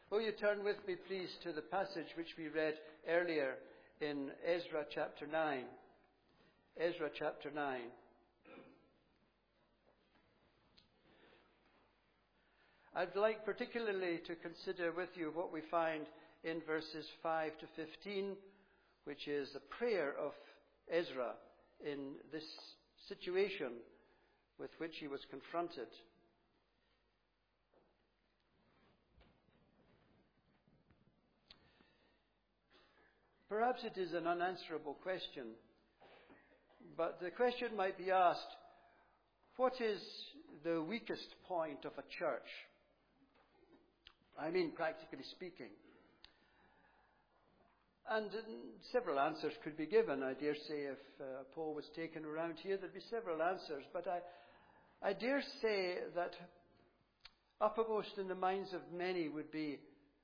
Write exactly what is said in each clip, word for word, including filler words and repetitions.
Will you turn with me, please, to the passage which we read earlier in Ezra chapter nine. Ezra chapter nine. I'd like particularly to consider with you what we find in verses five to fifteen, which is the prayer of Ezra in this situation with which he was confronted. Perhaps it is an unanswerable question, but the question might be asked, what is the weakest point of a church? I mean, practically speaking. And uh, several answers could be given. I dare say if uh, a poll was taken around here, there'd be several answers. But I, I dare say that uppermost in the minds of many would be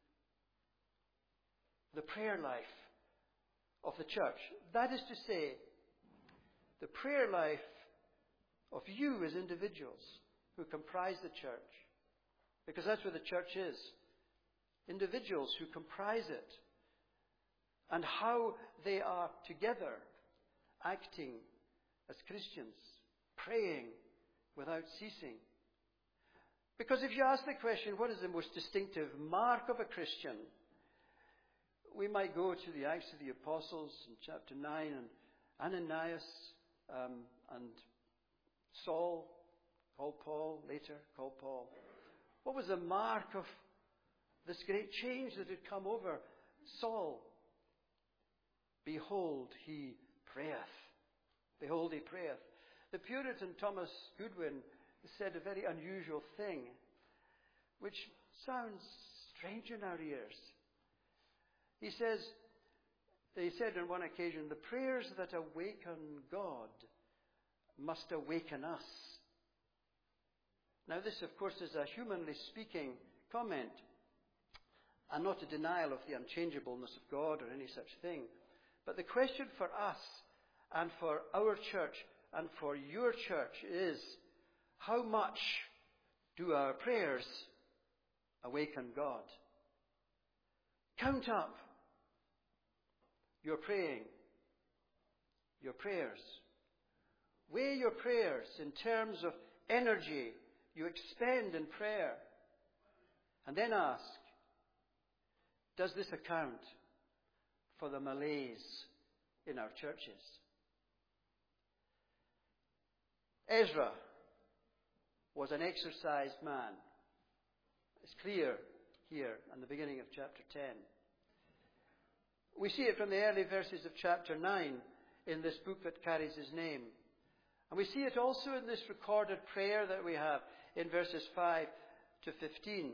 the prayer life of the church. That is to say, the prayer life of you as individuals who comprise the church. Because that's what the church is. Individuals who comprise it. And how they are together acting as Christians, praying without ceasing. Because if you ask the question, what is the most distinctive mark of a Christian? We might go to the Acts of the Apostles in chapter nine, and Ananias um, and Saul, called Paul, later called Paul. What was the mark of this great change that had come over Saul? Behold, he prayeth. Behold, he prayeth. The Puritan Thomas Goodwin said a very unusual thing, which sounds strange in our ears. He says, he said on one occasion, the prayers that awaken God must awaken us. Now this, of course, is a humanly speaking comment, and not a denial of the unchangeableness of God or any such thing. But the question for us and for our church and for your church is, how much do our prayers awaken God? Count up your praying, your prayers. Weigh your prayers in terms of energy you expend in prayer. And then ask, does this account for the malaise in our churches? Ezra was an exercised man. It's clear here in the beginning of chapter ten. We see it from the early verses of chapter nine in this book that carries his name. And we see it also in this recorded prayer that we have in verses five to fifteen.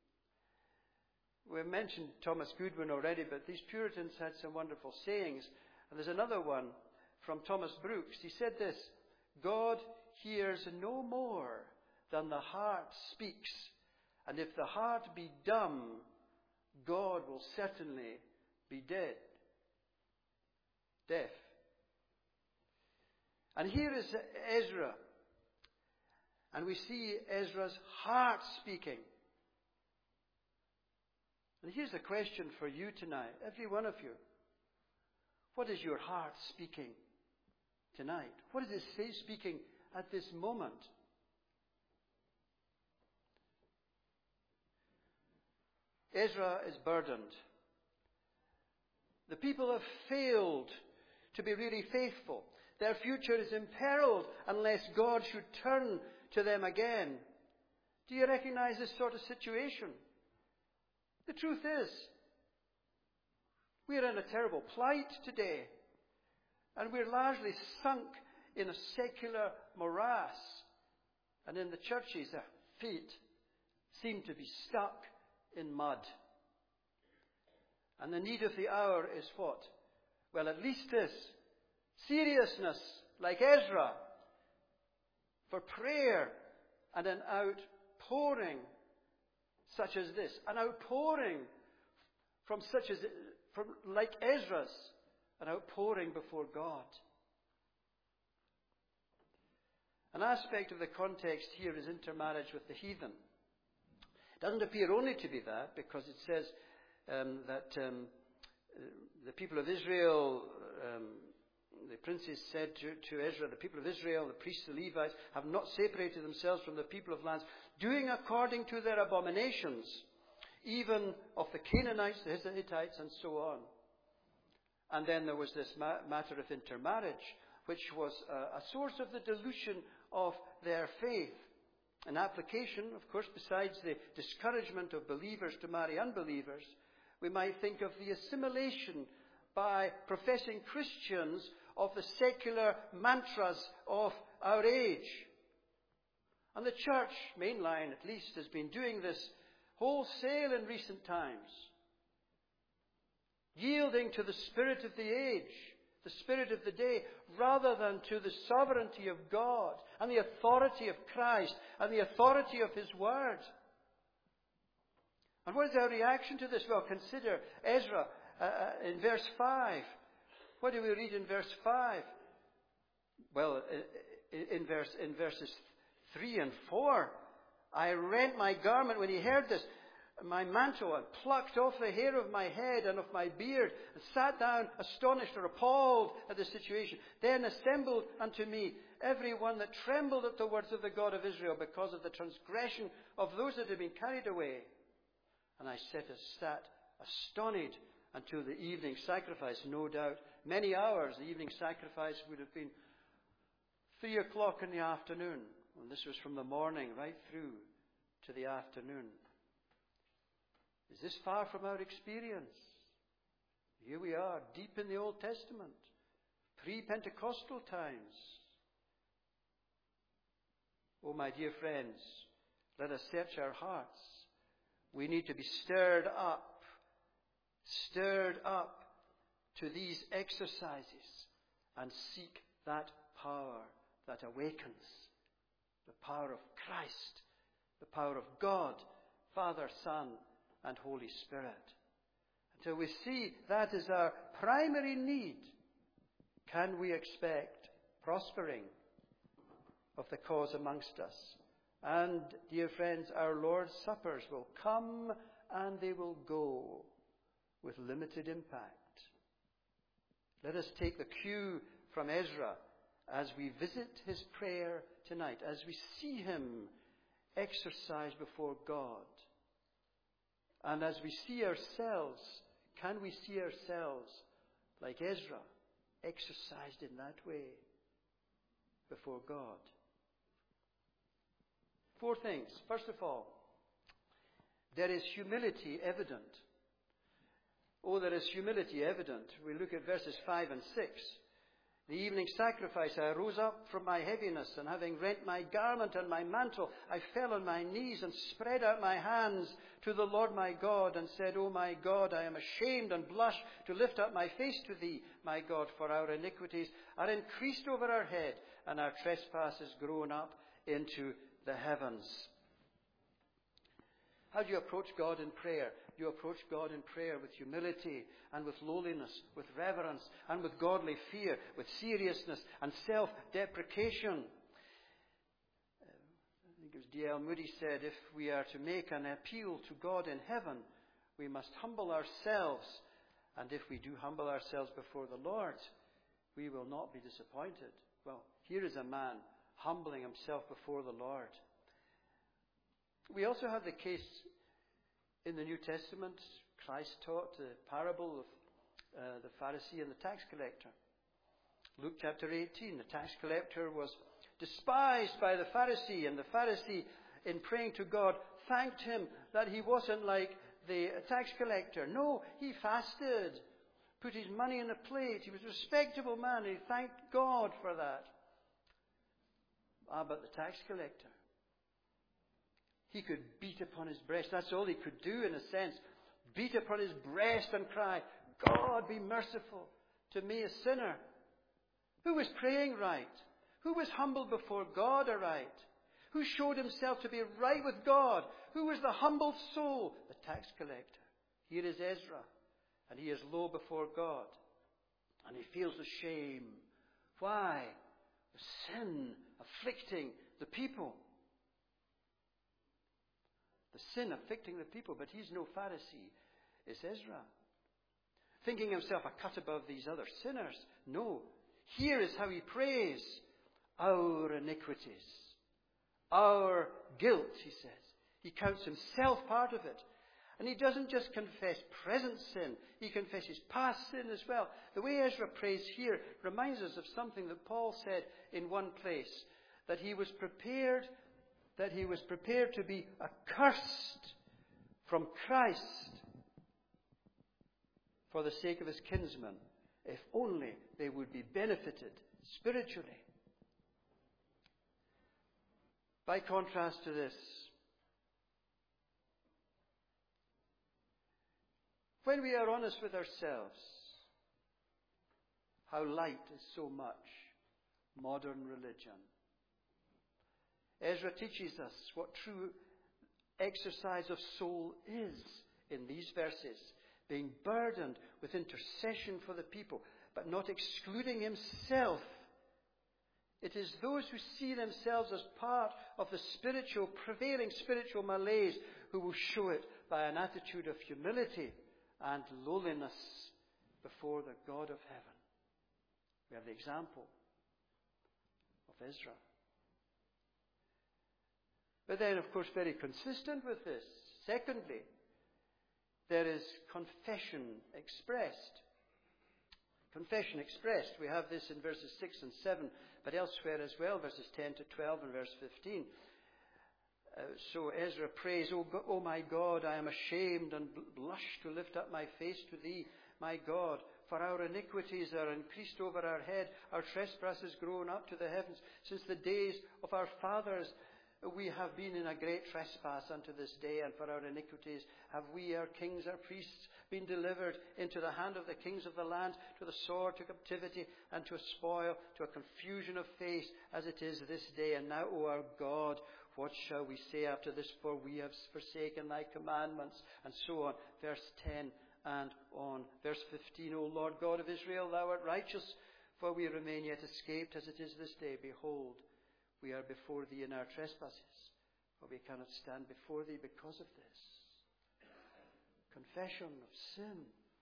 We've mentioned Thomas Goodwin already, but these Puritans had some wonderful sayings. And there's another one from Thomas Brooks. He said this, God hears no more than the heart speaks. And if the heart be dumb, God will certainly be dead. Deaf. And here is Ezra. And we see Ezra's heart speaking. And here's a question for you tonight, every one of you. What is your heart speaking tonight? What does it say speaking at this moment? Ezra is burdened. The people have failed to be really faithful. Their future is imperiled unless God should turn to them again. Do you recognize this sort of situation? The truth is, we are in a terrible plight today. And we're largely sunk in a secular morass. And in the churches, our feet seem to be stuck in mud. And the need of the hour is what? Well, at least this. Seriousness, like Ezra, for prayer and an outpouring such as this. An outpouring from such as, from like Ezra's, an outpouring before God. An aspect of the context here is intermarriage with the heathen. It doesn't appear only to be that, because it says um, that um, the people of Israel, um, the princes said to, to Ezra, the people of Israel, the priests, the Levites, have not separated themselves from the people of lands, doing according to their abominations, even of the Canaanites, the Hittites, and so on. And then there was this ma- matter of intermarriage, which was uh, a source of the dilution of their faith. An application, of course, besides the discouragement of believers to marry unbelievers, we might think of the assimilation by professing Christians of the secular mantras of our age. And the church, mainline at least, has been doing this wholesale in recent times, yielding to the spirit of the age, the spirit of the day, rather than to the sovereignty of God and the authority of Christ and the authority of His Word. And what is our reaction to this? Well, consider Ezra uh, in verse five. What do we read in verse five? Well, in, verse, in verses three and four, I rent my garment when he heard this, my mantle, and plucked off the hair of my head and of my beard, and sat down astonished or appalled at the situation. Then assembled unto me every one that trembled at the words of the God of Israel, because of the transgression of those that had been carried away. And I sat, sat astonished until the evening sacrifice, no doubt. Many hours. The evening sacrifice would have been three o'clock in the afternoon. And this was from the morning right through to the afternoon. Is this far from our experience? Here we are, deep in the Old Testament, pre-Pentecostal times. Oh, my dear friends, let us search our hearts. We need to be stirred up, stirred up to these exercises and seek that power that awakens, the power of Christ, the power of God, Father, Son, and Holy Spirit. Until we see that is our primary need, can we expect prospering of the cause amongst us? And, dear friends, our Lord's suppers will come and they will go with limited impact. Let us take the cue from Ezra as we visit his prayer tonight, as we see him exercised before God. And as we see ourselves, can we see ourselves like Ezra, exercised in that way before God? Four things. First of all, there is humility evident. Oh, there is humility evident. We look at verses five and six. The evening sacrifice, I rose up from my heaviness, and having rent my garment and my mantle, I fell on my knees and spread out my hands to the Lord my God, and said, O my God, I am ashamed and blush to lift up my face to thee, my God, for our iniquities are increased over our head, and our trespasses grown up into the heavens. How do you approach God in prayer? You approach God in prayer with humility and with lowliness, with reverence and with godly fear, with seriousness and self-deprecation. I think it was D L Moody said, if we are to make an appeal to God in heaven, we must humble ourselves. And if we do humble ourselves before the Lord, we will not be disappointed. Well, here is a man humbling himself before the Lord. We also have the case in the New Testament. Christ taught the parable of uh, the Pharisee and the tax collector. Luke chapter eighteen, the tax collector was despised by the Pharisee, and the Pharisee, in praying to God, thanked him that he wasn't like the tax collector. No, he fasted, put his money in a plate. He was a respectable man, and he thanked God for that. Ah, but the tax collector, he could beat upon his breast. That's all he could do, in a sense. Beat upon his breast and cry, God, be merciful to me, a sinner. Who was praying right? Who was humble before God aright? Who showed himself to be right with God? Who was the humble soul? The tax collector. Here is Ezra, and he is low before God, and he feels the shame. Why? The sin afflicting the people. the sin afflicting the people, but he's no Pharisee. It's Ezra. Thinking himself a cut above these other sinners. No. Here is how he prays. Our iniquities. Our guilt, he says. He counts himself part of it. And he doesn't just confess present sin. He confesses past sin as well. The way Ezra prays here reminds us of something that Paul said in one place. That he was prepared, that he was prepared to be accursed from Christ for the sake of his kinsmen, if only they would be benefited spiritually. By contrast to this, when we are honest with ourselves, how light is so much modern religion. Ezra teaches us what true exercise of soul is in these verses, being burdened with intercession for the people, but not excluding himself. It is those who see themselves as part of the spiritual, prevailing spiritual malaise who will show it by an attitude of humility and lowliness before the God of heaven. We have the example of Ezra. But then, of course, very consistent with this, secondly, there is confession expressed. Confession expressed. We have this in verses six and seven, but elsewhere as well, verses ten to twelve and verse fifteen. Uh, so Ezra prays, O, God, O my God, I am ashamed and blush to lift up my face to thee, my God, for our iniquities are increased over our head, our trespasses grown up to the heavens. Since the days of our fathers we have been in a great trespass unto this day, and for our iniquities have we, our kings, our priests, been delivered into the hand of the kings of the land, to the sword, to captivity, and to a spoil, to a confusion of face, as it is this day. And now, O our God, what shall we say after this? For we have forsaken thy commandments. And so on. Verse ten and on. Verse fifteen, O Lord God of Israel, thou art righteous, for we remain yet escaped as it is this day. Behold, we are before thee in our trespasses, for we cannot stand before thee because of this. Confession of sin.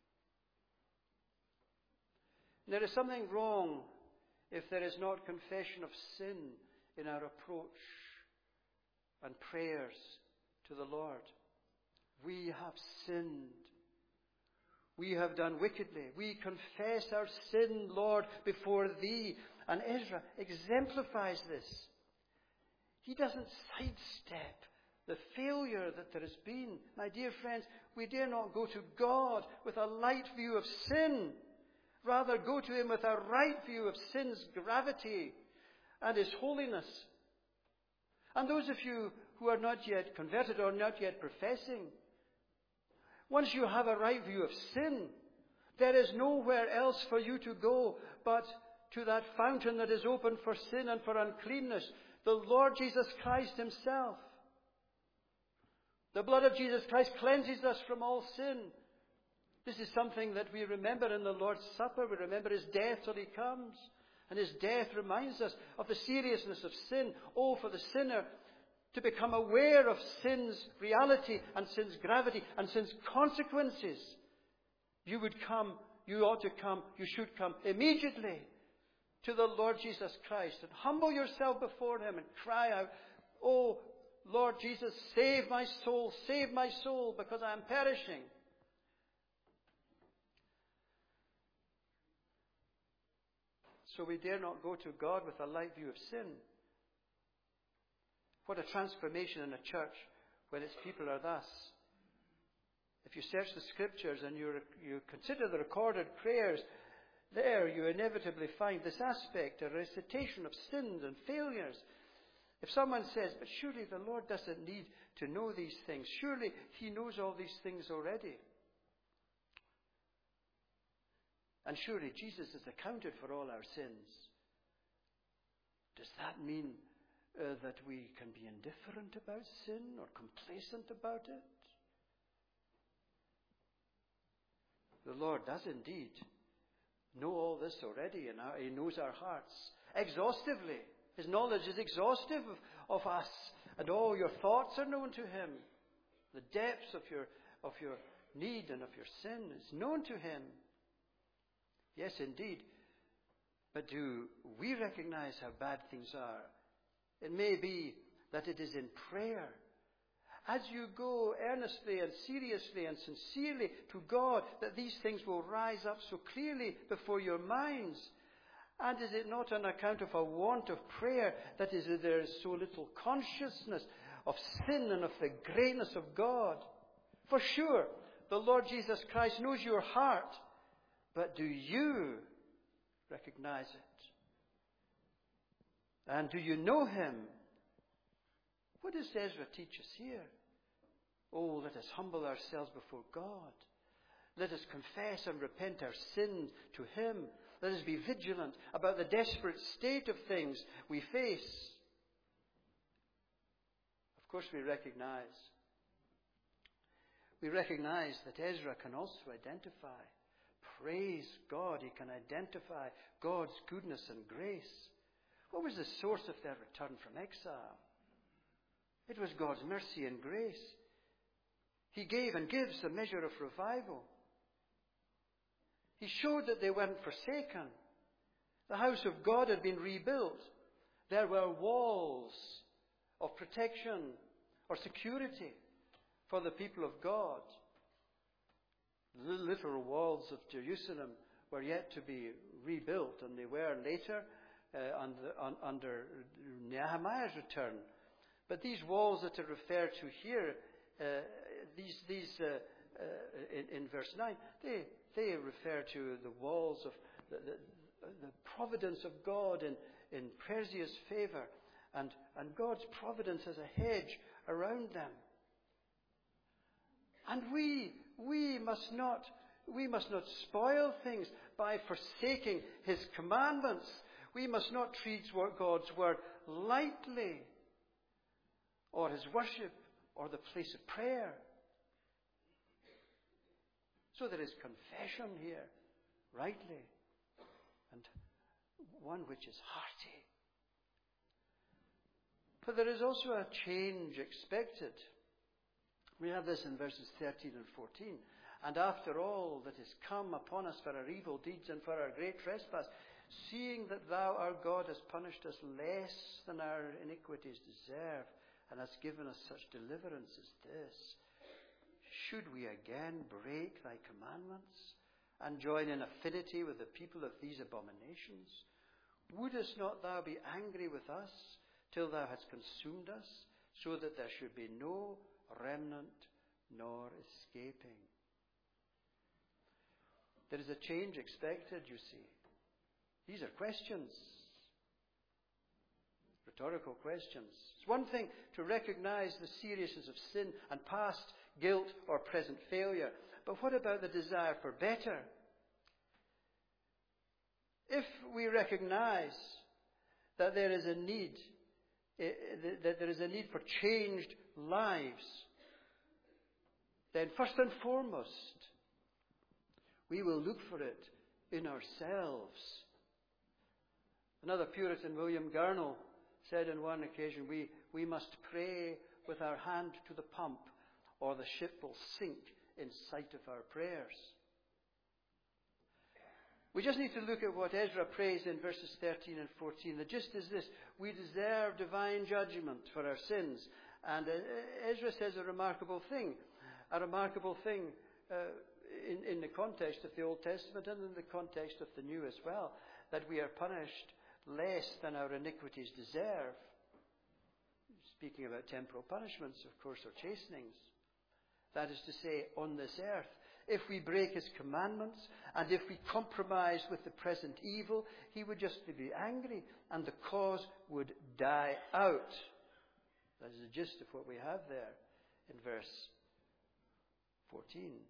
There is something wrong if there is not confession of sin in our approach and prayers to the Lord. We have sinned. We have done wickedly. We confess our sin, Lord, before thee. And Ezra exemplifies this. He doesn't sidestep the failure that there has been. My dear friends, we dare not go to God with a light view of sin. Rather, go to him with a right view of sin's gravity and his holiness. And those of you who are not yet converted or not yet professing, once you have a right view of sin, there is nowhere else for you to go but to that fountain that is open for sin and for uncleanness, the Lord Jesus Christ himself. The blood of Jesus Christ cleanses us from all sin. This is something that we remember in the Lord's Supper. We remember his death till he comes. And his death reminds us of the seriousness of sin. Oh, for the sinner to become aware of sin's reality and sin's gravity and sin's consequences. You would come, you ought to come, you should come immediately to the Lord Jesus Christ and humble yourself before him and cry out, Oh, Lord Jesus, save my soul, save my soul, because I am perishing. So we dare not go to God with a light view of sin. What a transformation in a church when its people are thus. If you search the scriptures and you, you consider the recorded prayers, there you inevitably find this aspect, a recitation of sins and failures. If someone says, but surely the Lord doesn't need to know these things. Surely he knows all these things already. And surely Jesus has accounted for all our sins. Does that mean uh, that we can be indifferent about sin or complacent about it? The Lord does indeed know all this already, and he knows our hearts exhaustively. His knowledge is exhaustive of, of us, and all your thoughts are known to him. The depths of your, of your need and of your sin is known to him. Yes, indeed. But do we recognize how bad things are? It may be that it is in prayer, as you go earnestly and seriously and sincerely to God, that these things will rise up so clearly before your minds. And is it not on account of a want of prayer that is there is so little consciousness of sin and of the greatness of God? For sure, the Lord Jesus Christ knows your heart, but do you recognize it? And do you know him? What does Ezra teach us here? Oh, let us humble ourselves before God. Let us confess and repent our sins to him. Let us be vigilant about the desperate state of things we face. Of course, we recognize, we recognize that Ezra can also identify. Praise God, he can identify God's goodness and grace. What was the source of their return from exile? It was God's mercy and grace. He gave and gives a measure of revival. He showed that they weren't forsaken. The house of God had been rebuilt. There were walls of protection or security for the people of God. The literal walls of Jerusalem were yet to be rebuilt, and they were later uh, under, un, under Nehemiah's return. But these walls that are referred to here, uh, these, these uh, uh, in, in verse nine, they, they refer to the walls of the, the, the providence of God in, in Perseus' favor, and, and God's providence as a hedge around them. And we, we must not, we must not spoil things by forsaking his commandments. We must not treat God's word lightly, or his worship, or the place of prayer. So there is confession here, rightly, and one which is hearty. But there is also a change expected. We have this in verses thirteen and fourteen. And after all that is come upon us for our evil deeds and for our great trespass, seeing that thou, our God, hast punished us less than our iniquities deserve, and hast given us such deliverance as this, should we again break thy commandments and join in affinity with the people of these abominations? Wouldest not thou be angry with us till thou hast consumed us, so that there should be no remnant nor escaping? There is a change expected, you see. These are questions. Rhetorical questions. It's one thing to recognize the seriousness of sin and past guilt or present failure. But what about the desire for better? If we recognize that there is a need, that there is a need for changed lives, then first and foremost, we will look for it in ourselves. Another Puritan, William Gurnall, said on one occasion, we, we must pray with our hand to the pump, or the ship will sink in sight of our prayers. We just need to look at what Ezra prays in verses thirteen and fourteen. The gist is this: we deserve divine judgment for our sins. And uh, Ezra says a remarkable thing, a remarkable thing uh, in, in the context of the Old Testament and in the context of the New as well, that we are punished less than our iniquities deserve. Speaking about temporal punishments, of course, or chastenings. That is to say, on this earth, if we break his commandments and if we compromise with the present evil, he would just be angry and the cause would die out. That is the gist of what we have there in verse fourteen.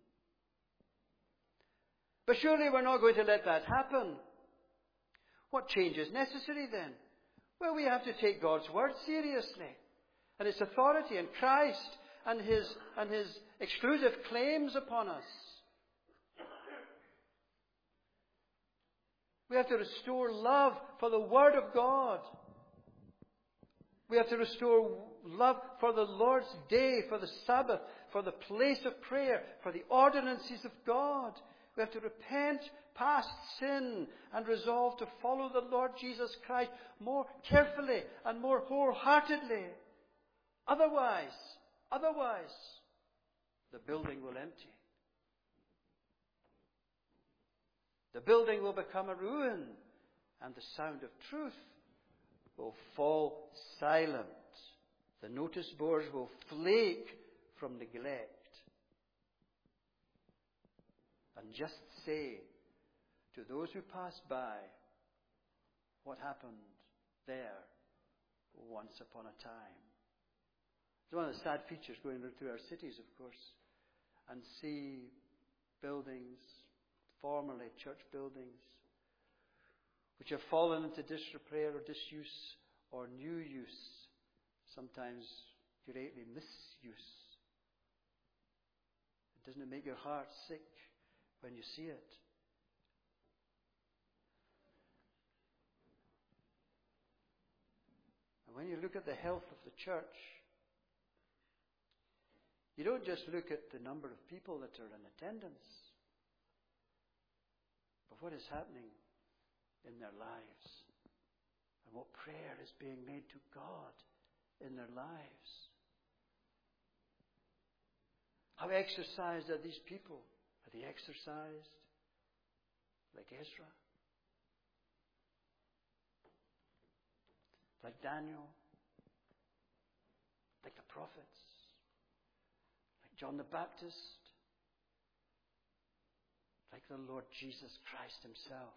But surely we're not going to let that happen. What change is necessary then? Well, we have to take God's word seriously, and its authority, and Christ and his and his exclusive claims upon us. We have to restore love for the Word of God. We have to restore love for the Lord's day, for the Sabbath, for the place of prayer, for the ordinances of God. We have to repent past sin and resolve to follow the Lord Jesus Christ more carefully and more wholeheartedly. Otherwise, otherwise, the building will empty. The building will become a ruin, and the sound of truth will fall silent. The notice boards will flake from neglect. And just say to those who pass by what happened there once upon a time. It's one of the sad features going through our cities, of course, and see buildings, formerly church buildings, which have fallen into disrepair or disuse or new use, sometimes greatly misuse. Doesn't it make your heart sick when you see it? And when you look at the health of the church, you don't just look at the number of people that are in attendance, but what is happening in their lives and what prayer is being made to God in their lives. How exercised are these people? Are they exercised like Ezra? Like Daniel? Like the prophets? Like John the Baptist? Like the Lord Jesus Christ himself?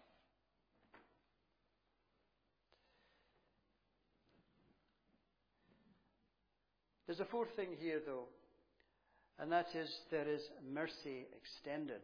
There's a fourth thing here, though. And that is, there is mercy extended.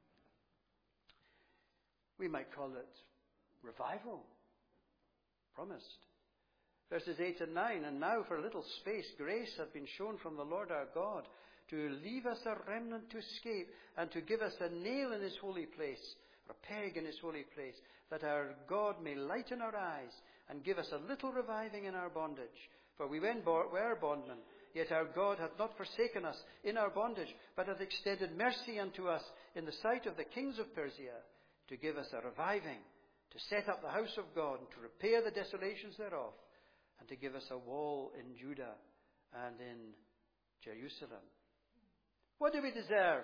We might call it revival. Promised. Verses eight and nine. And now for a little space, grace hath been shown from the Lord our God, to leave us a remnant to escape, and to give us a nail in his holy place, or a peg in his holy place, that our God may lighten our eyes, and give us a little reviving in our bondage. For we were bondmen, yet our God hath not forsaken us in our bondage, but hath extended mercy unto us in the sight of the kings of Persia, to give us a reviving, to set up the house of God, and to repair the desolations thereof, and to give us a wall in Judah and in Jerusalem. What do we deserve?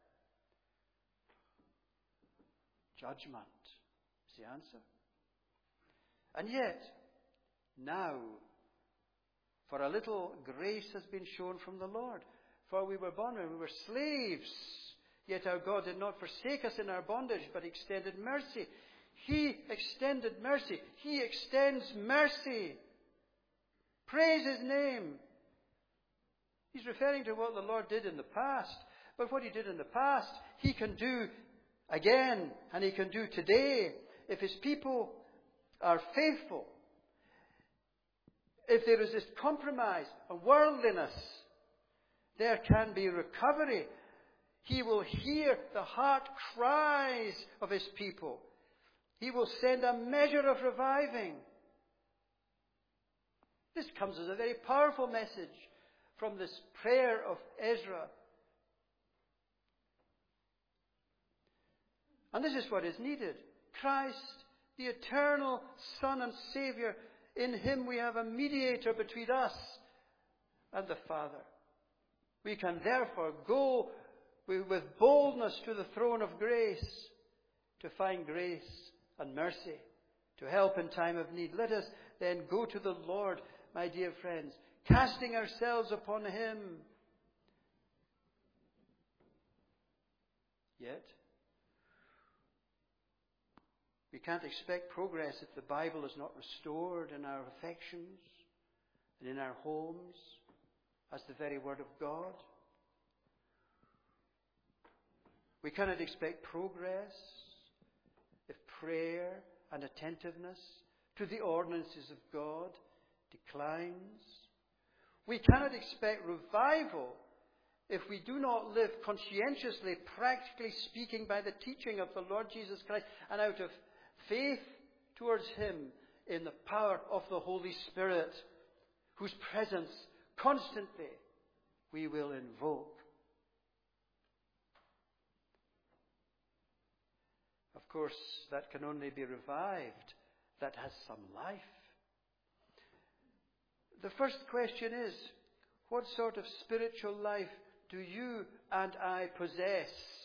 Judgment is the answer. And yet, now, for a little grace has been shown from the Lord. For we were bondmen, we were slaves. Yet our God did not forsake us in our bondage, but extended mercy. He extended mercy. He extends mercy. Praise his name. He's referring to what the Lord did in the past. But what he did in the past, he can do again, and he can do today. If his people are faithful, if there is this compromise and worldliness, there can be recovery. He will hear the heart cries of his people. He will send a measure of reviving. This comes as a very powerful message from this prayer of Ezra. And this is what is needed. Christ, the eternal Son and Savior, in him we have a mediator between us and the Father. We can therefore go with boldness to the throne of grace to find grace and mercy, to help in time of need. Let us then go to the Lord, my dear friends, casting ourselves upon him. Yet, we can't expect progress if the Bible is not restored in our affections and in our homes as the very Word of God. We cannot expect progress if prayer and attentiveness to the ordinances of God declines. We cannot expect revival if we do not live conscientiously, practically speaking, by the teaching of the Lord Jesus Christ and out of faith towards him in the power of the Holy Spirit, whose presence constantly we will invoke Of course, that can only be revived. That has some life. The first question is, what sort of spiritual life do you and I possess?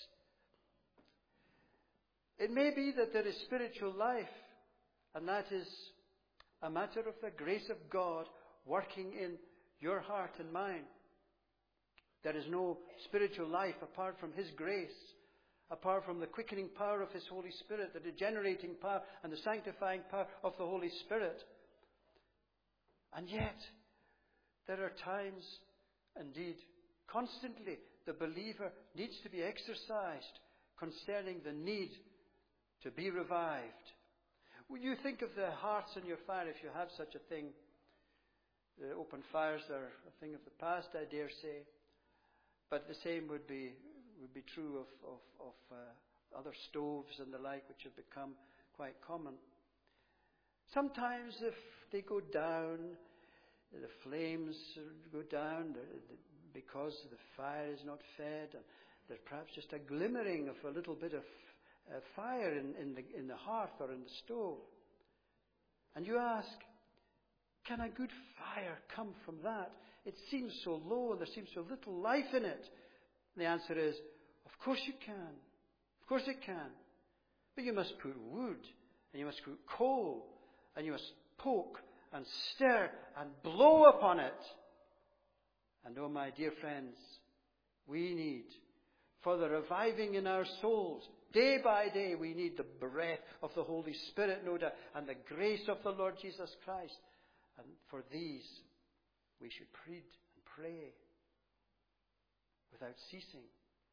It may be that there is spiritual life, and that is a matter of the grace of God working in your heart and mine. There is no spiritual life apart from His grace, apart from the quickening power of His Holy Spirit, the regenerating power and the sanctifying power of the Holy Spirit. And yet, there are times, indeed, constantly, the believer needs to be exercised concerning the need to be revived. When you think of the hearts on your fire, if you have such a thing, the open fires are a thing of the past, I dare say. But the same would be would be true of, of, of uh, other stoves and the like, which have become quite common. Sometimes if they go down, the flames go down because the fire is not fed, and there's perhaps just a glimmering of a little bit of uh, fire in, in, the, in the hearth or in the stove. And you ask, can a good fire come from that? It seems so low and there seems so little life in it. And the answer is, of course you can. Of course it can. But you must put wood, and you must put coal, and you must poke and stir and blow upon it. And oh, my dear friends, we need, for the reviving in our souls, day by day, we need the breath of the Holy Spirit, no doubt, and the grace of the Lord Jesus Christ. And for these, we should plead and pray without ceasing.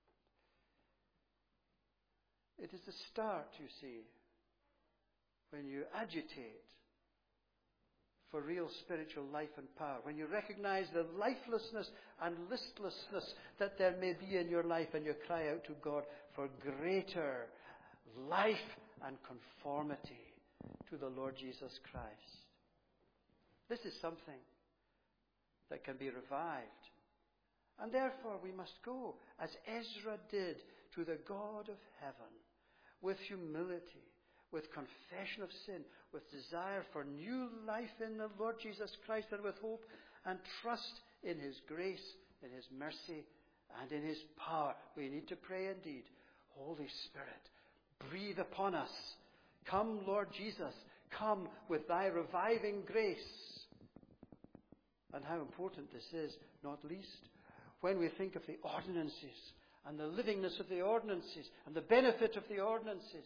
It is the start, you see, when you agitate for real spiritual life and power, when you recognize the lifelessness and listlessness that there may be in your life, and you cry out to God for greater life and conformity to the Lord Jesus Christ. This is something that can be revived. And therefore we must go, as Ezra did, to the God of heaven, with humility, with confession of sin, with desire for new life in the Lord Jesus Christ, and with hope and trust in His grace, in His mercy, and in His power. We need to pray indeed, Holy Spirit, breathe upon us. Come, Lord Jesus, come with Thy reviving grace. And how important this is, not least when we think of the ordinances and the livingness of the ordinances and the benefit of the ordinances,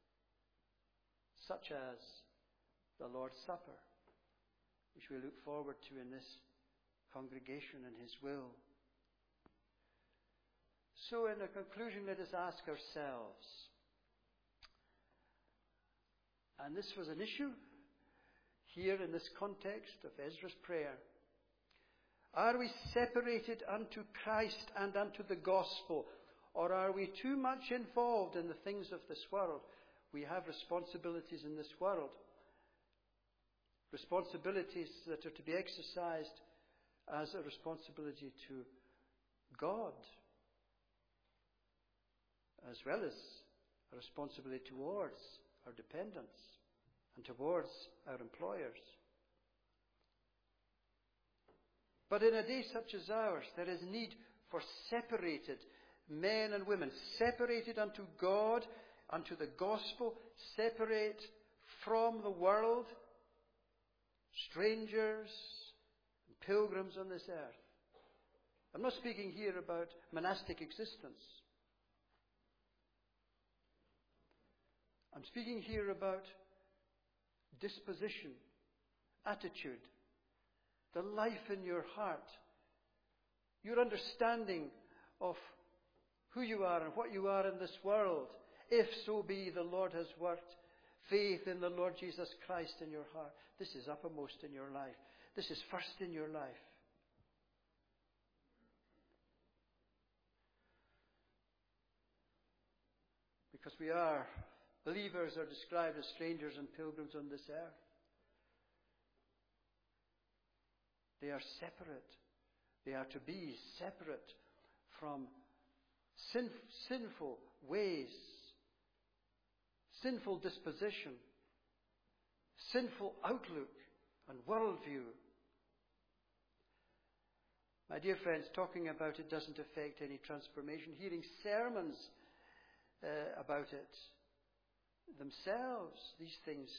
such as the Lord's Supper, which we look forward to in this congregation in His will. So in the conclusion, let us ask ourselves, and this was an issue here in this context of Ezra's prayer, are we separated unto Christ and unto the gospel, or are we too much involved in the things of this world? We have responsibilities in this world, responsibilities that are to be exercised as a responsibility to God, as well as a responsibility towards our dependents and towards our employers. But in a day such as ours, there is need for separated men and women, separated unto God, unto the gospel, separate from the world, strangers and pilgrims on this earth. I'm not speaking here about monastic existence. I'm speaking here about disposition, attitude, the life in your heart, your understanding of who you are and what you are in this world, if so be the Lord has worked faith in the Lord Jesus Christ in your heart. This is uppermost in your life. This is first in your life. Because we are, believers are described as strangers and pilgrims on this earth. They are separate. They are to be separate from sin, sinful ways, sinful disposition, sinful outlook and worldview. My dear friends, talking about it doesn't affect any transformation. Hearing sermons uh, about it themselves, these things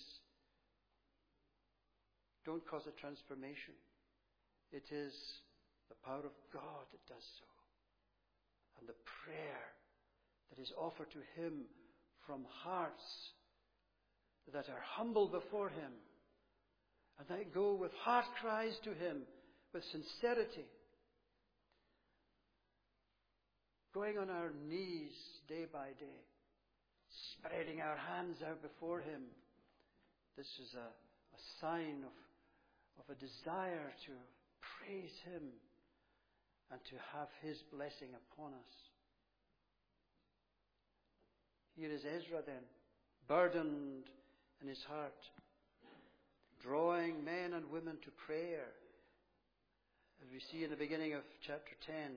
don't cause a transformation. It is the power of God that does so. And the prayer that is offered to Him from hearts that are humble before Him, and that go with heart cries to Him, with sincerity, going on our knees day by day, spreading our hands out before Him. This is a, a sign of, of a desire to praise Him and to have His blessing upon us. Here is Ezra then, burdened in his heart, drawing men and women to prayer. As we see in the beginning of chapter ten,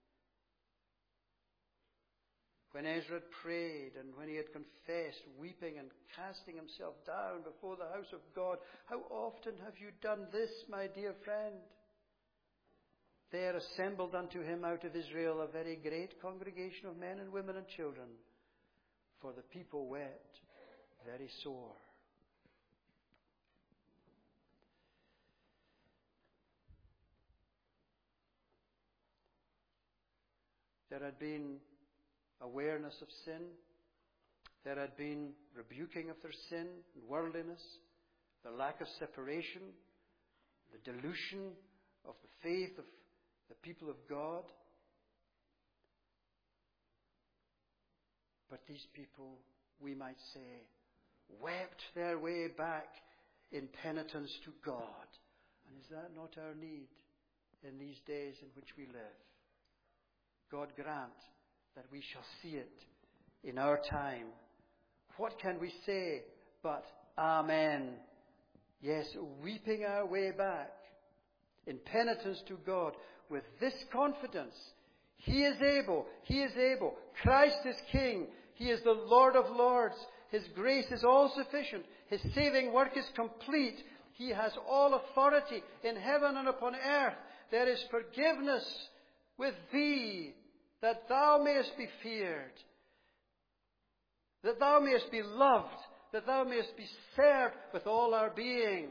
when Ezra had prayed and when he had confessed, weeping and casting himself down before the house of God, how often have you done this, my dear friend? There assembled unto him out of Israel a very great congregation of men and women and children, for the people wept very sore. There had been awareness of sin. There had been rebuking of their sin and worldliness, the lack of separation, the dilution of the faith of the people of God. But these people, we might say, wept their way back in penitence to God. And is that not our need in these days in which we live? God grant that we shall see it in our time. What can we say but Amen? Yes, weeping our way back in penitence to God with this confidence. He is able. He is able. Christ is King. He is the Lord of Lords. His grace is all sufficient. His saving work is complete. He has all authority in heaven and upon earth. There is forgiveness with Thee, that Thou mayest be feared, that Thou mayest be loved, that Thou mayest be served with all our being.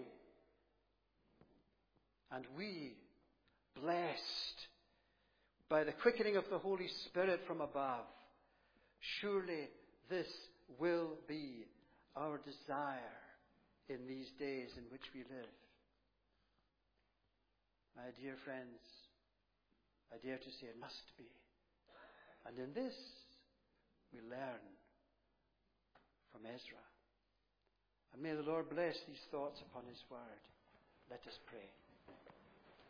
And we, blessed by the quickening of the Holy Spirit from above, surely this will be our desire in these days in which we live. My dear friends, I dare to say it must be. And in this, we learn from Ezra. And may the Lord bless these thoughts upon His word. Let us pray.